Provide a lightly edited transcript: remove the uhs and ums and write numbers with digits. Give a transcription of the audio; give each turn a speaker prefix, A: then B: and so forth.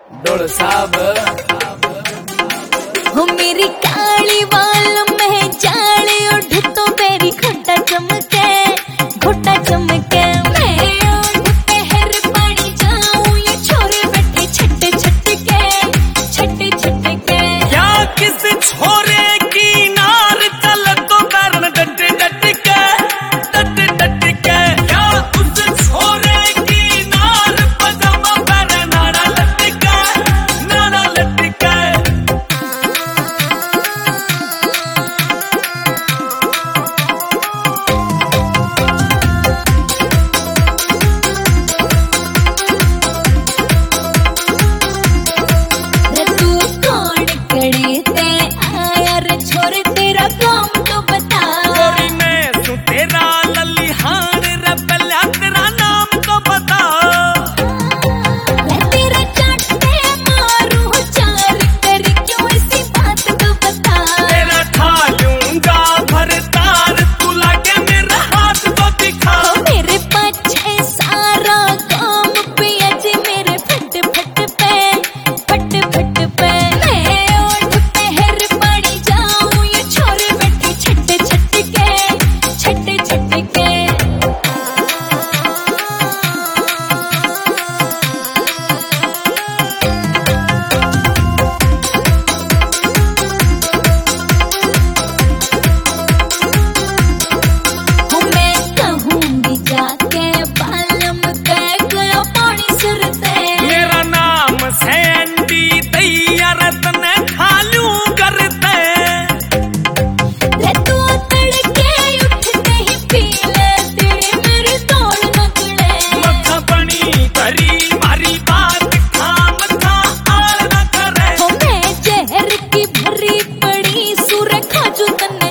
A: डोल साहब
B: हो मेरी काली वाल में जाले उठ तो मेरी घोटा चमके घोटा चमके मैं उठ पहर पड़ी जाऊं ये छोरे बैठे छट छट के
A: या किस छोरे की नार चल तो करन डट डट के या उस छोरे की नार पजामा पहन नाड़ा लटके
B: छोरे तेरा काम तो बता
A: गोरी मैं सु तेरा ललिहान रे पहला तेरा नाम तो बता
B: मैं तेरा चाटते मारूं चार कर क्यों ऐसी बात तो बता
A: तेरा खा लूंगा भरतार तू लागे मेरा हाथ तो दिखा
B: मेरे पीछे सारा काम पे आज मेरे फट फट पे मैं उठ पहर पड़ी जाऊं ये छोरे बैठे छट छट के मैं कहूंगी जाके बालम कह गया पानी सुरते
A: मेरा नाम सैंडी तैयार तने खालू करते
B: रे तू तड़के उठते ही पी ले तेरे मेरे तोड़ मगड़े
A: मक्खा बनी करी मारी बात खाम खा आल न करे
B: हो मैं जहर की भरी पड़ी सुर खाजू तन्ने